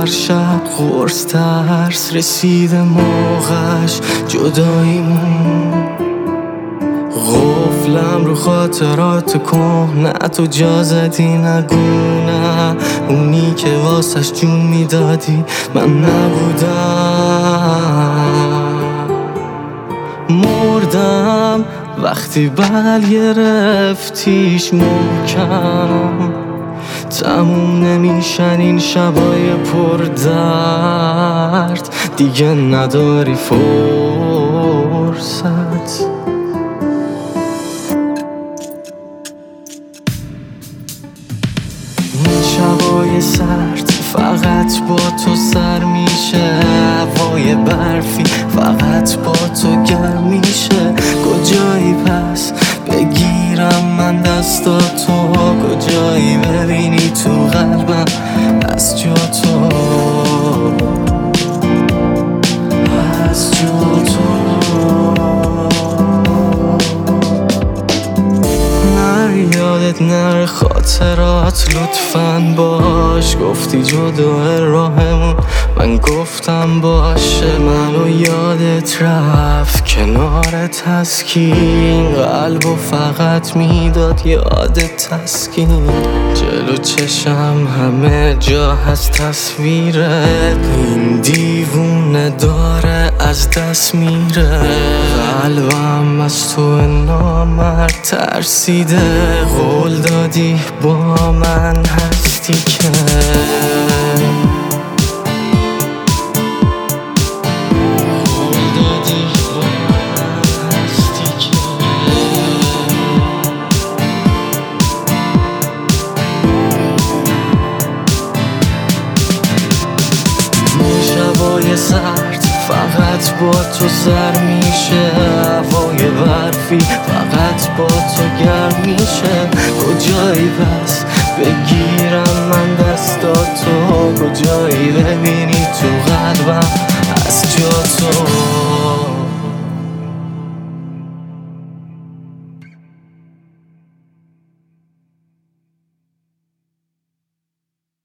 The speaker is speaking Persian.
هر شب قرص ترس رسیده موقعش جداییمون. غفلم رو خاطرات کهنه تو جا زدی نگو نه، اونی که واسش جون میدادی من نبودم. مردم وقتی بغل گرفتیش محکم، تموم نمیشن این شبای پر درد، دیگه نداری فرصت. این شبای سرد فقط با تو سر میشه، هوای برفی فقط با تو گرم میشه. کجایی پس بگیرم من دستاتو، کجایی ببینی تو قلبم از جا تو، از جا تو. یادت نره خاطرات لطفاً باش، گفتی جدا راهمون من گفتم باشه. منو یادت رفت کنار تسکین، قلبو فقط میداد یاد تسکین. جلو چشم همه جا هست تصویرت، این دیوونه داره از دست میره. قلبم از تو نامرد ترسیده، قول دادی با من هستی که شبای سرد فقط با تو سر میشه، هوای برفی فقط با تو گرم میشه. کجایی پس بگیرم من دستاتو، کجایی ببینی تو قلبم از جا تو.